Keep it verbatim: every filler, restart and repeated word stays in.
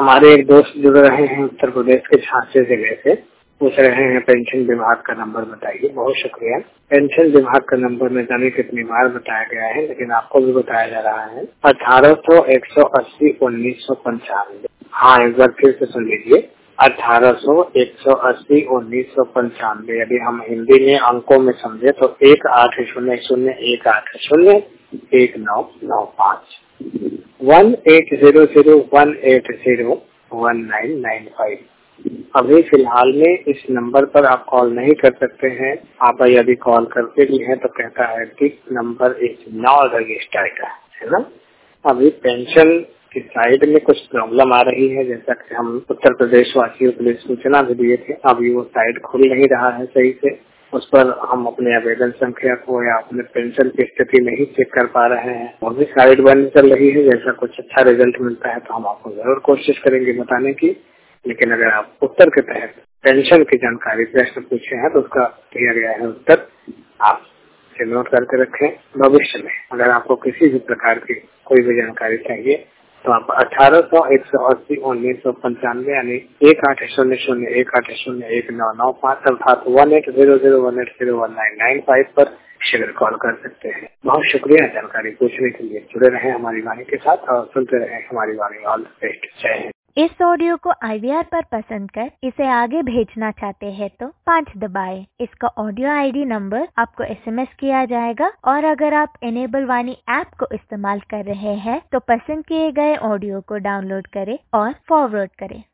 हमारे एक दोस्त जुड़ रहे हैं उत्तर प्रदेश के झांसी जिले से, पूछ रहे हैं पेंशन विभाग का नंबर बताइए। बहुत शुक्रिया। पेंशन विभाग का नंबर न जाने कितनी बार बताया गया है, लेकिन आपको भी बताया जा रहा है अठारह सौ एक सौ अस्सी उन्नीस सौ पंचानवे। हाँ, एक बार फिर से सुन लीजिए, अठारह सौ एक सौ अस्सी उन्नीस सौ पंचानवे। यदि हम हिंदी में अंकों में समझे तो एक आठ शून्य शून्य एक आठ शून्य एक नौ नौ पाँच one eight zero zero one eight zero one nine nine five. अभी फिलहाल में इस नंबर पर आप कॉल नहीं कर सकते हैं। आप यदि कॉल करते भी हैं तो कहता है कि नंबर इज नॉट रजिस्टर्ड, है ना। अभी पेंशन की साइड में कुछ प्रॉब्लम आ रही है, जैसा कि हम उत्तर प्रदेश वासियों के लिए सूचना भी दिए थे। अभी वो साइट खुल नहीं रहा है सही से, उस पर हम अपने आवेदन संख्या को या अपने पेंशन की स्थिति नहीं चेक कर पा रहे हैं। वो भी साइट बंद चल रही है। जैसा कुछ अच्छा रिजल्ट मिलता है तो हम आपको जरूर कोशिश करेंगे बताने की। लेकिन अगर आप उत्तर के तहत पेंशन की जानकारी प्रश्न पूछे हैं तो उसका दिया गया है उत्तर, आप इसे नोट करके रखें। भविष्य में अगर आपको किसी भी प्रकार की कोई भी जानकारी चाहिए तो आप अठारह सौ एक सौ अस्सी उन्नीस सौ पंचानवे यानी एक आठ शून्य शून्य एक आठ शून्य एक नौ नौ पाँच अर्थात one eight zero zero one eight zero one nine nine five पर शीघ्र कॉल कर सकते हैं। बहुत शुक्रिया जानकारी पूछने के लिए। जुड़े रहे हमारी वाणी के साथ और सुनते रहे हमारी वाणी। All the best. जय हिंद। इस ऑडियो को आई वी आर पर पसंद कर इसे आगे भेजना चाहते हैं तो पाँच दबाएं। इसका ऑडियो आई डी नंबर आपको एस एम एस किया जाएगा और अगर आप इनेबल वाणी ऐप को इस्तेमाल कर रहे हैं तो पसंद किए गए ऑडियो को डाउनलोड करें और फॉरवर्ड करें।